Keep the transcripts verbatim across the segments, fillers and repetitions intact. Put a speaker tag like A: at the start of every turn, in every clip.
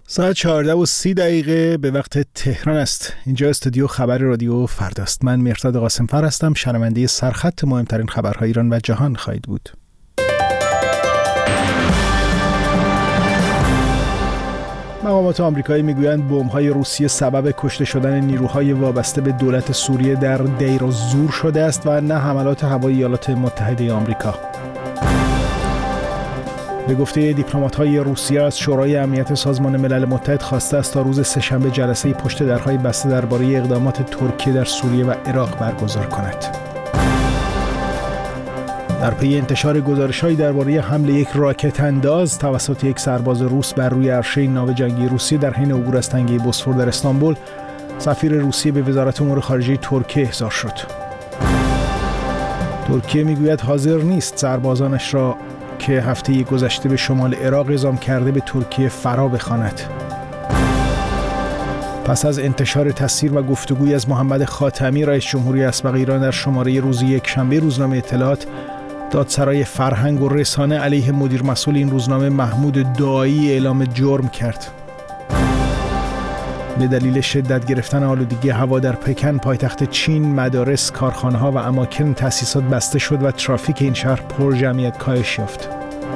A: ساعت چهارده و سی دقیقه به وقت تهران است. اینجا استودیو خبر رادیو فرداست. من مهرداد قاسم‌فر هستم. شنونده سرخط مهمترین خبرهای ایران و جهان خواهید بود. مقامات آمریکایی میگویند بمب‌های روسیه سبب کشته شدن نیروهای وابسته به دولت سوریه در دیر الزور شده است و نه حملات هوایی ایالات متحده آمریکا. به گفته دیپلمات‌های روسیه از شورای امنیت سازمان ملل متحد خواسته است تا روز سه‌شنبه جلسه پشت درهای بسته درباره اقدامات ترکیه در سوریه و عراق برگزار کند. در پی انتشار گزارش‌هایی درباره حمله یک راکت انداز توسط یک سرباز روس بر روی عرشه ناو جنگی روسیه در حین عبور از تنگه بوسفور در استانبول، سفیر روسیه به وزارت امور خارجه ترکیه احضار شد. ترکیه میگوید حاضر نیست سربازانش را که هفته گذشته به شمال عراق اعزام کرده به ترکیه فرا بخواند. پس از انتشار تصویر و گفتگویی از محمد خاتمی رئیس جمهوری اسبق ایران در شماره روز یکشنبه روزنامه اطلاعات، دادسرای فرهنگ و رسانه علیه مدیر مسئول این روزنامه محمود دایی اعلام جرم کرد. به دلیل شدت گرفتن آلودگی هوا در پکن پایتخت چین، مدارس، کارخانه‌ها و اماکن تأسیسات بسته شد و ترافیک این شهر پر جمعیت کاهش یافت.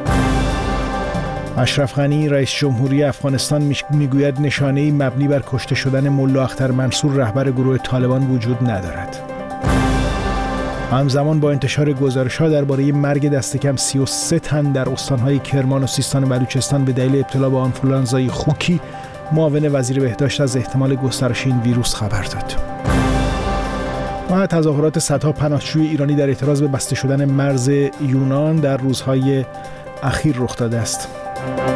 A: اشرف غنی رئیس جمهوری افغانستان میگوید نشانه‌ای مبنی بر کشته شدن ملا اختر منصور رهبر گروه طالبان وجود ندارد. همزمان با انتشار گزارش‌ها درباره مرگ دست کم سی و سه تن در استان‌های کرمان و سیستان و بلوچستان به دلیل ابتلا به آنفولانزای خوکی، معاون وزیر بهداشت از احتمال گسترش این ویروس خبر داد. و تظاهرات صدها پناهجوی ایرانی در اعتراض به بسته شدن مرز یونان در روزهای اخیر رخ داده است.